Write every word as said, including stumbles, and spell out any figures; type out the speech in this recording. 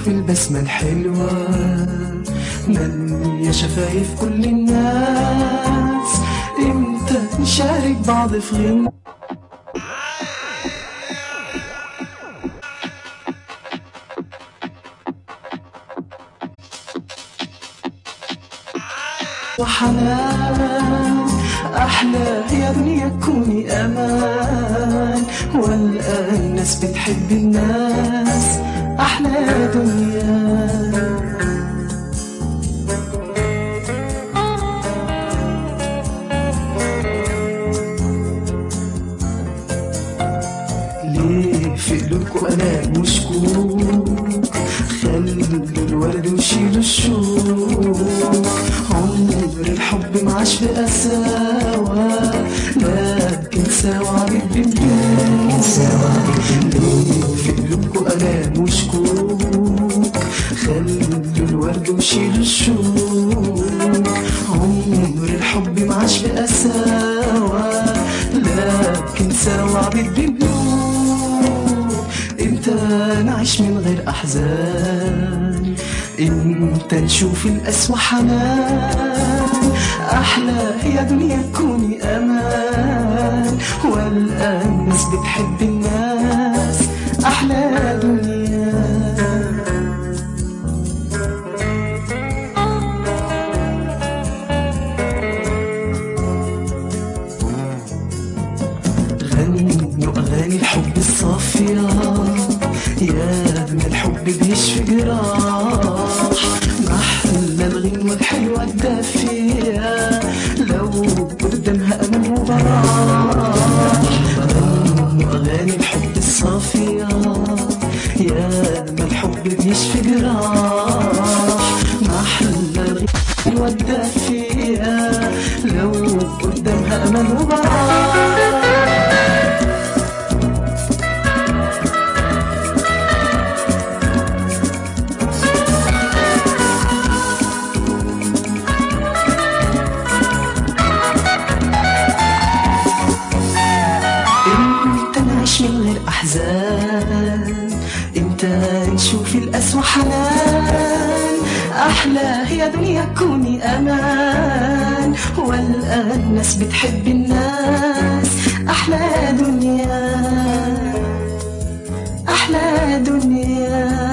نشوف البسمة الحلوة مالية شفايف كل الناس، امتى نشارك بعض في غنى وحنان. أحلى يا دنيا تكوني أمان، والآن الناس بتحب الناس، أحلى دنيا. ليه في قلوبكم ألام وشكوك، خلوا الورد وشيلوا الشوك، عمر الحب معاش في قساوة، لكن سوا بتبدوك. ليه في قلوبكم ألام وشكوك، خلوا الورد وشيلوا الشوك، عمر الحب معاش في قساوة، لكن سوا بتبدوك. امتى نعيش من غير أحزان، امتى نشوف القسوة حنان، أحلى يا دنيا تكوني أمان، والآن الناس بتحب الناس، أحلى دنيا. غنوا أغاني الحب الصافية، يا من الحب بيشفي جراح، محلى الغنوة الحلوة الدافية، لو قدامها أمل وبراح. غنوا أغاني الحب الصافية، يا من الحب بيشفي جراح، محلى الغنوة الدافية، لو قدامها أمل وبراح. من غير أحزان، امتى نشوف القسوة حنان، أحلى يا دنيا تكوني أمان، والآن الناس بتحب الناس، أحلى دنيا، أحلى دنيا.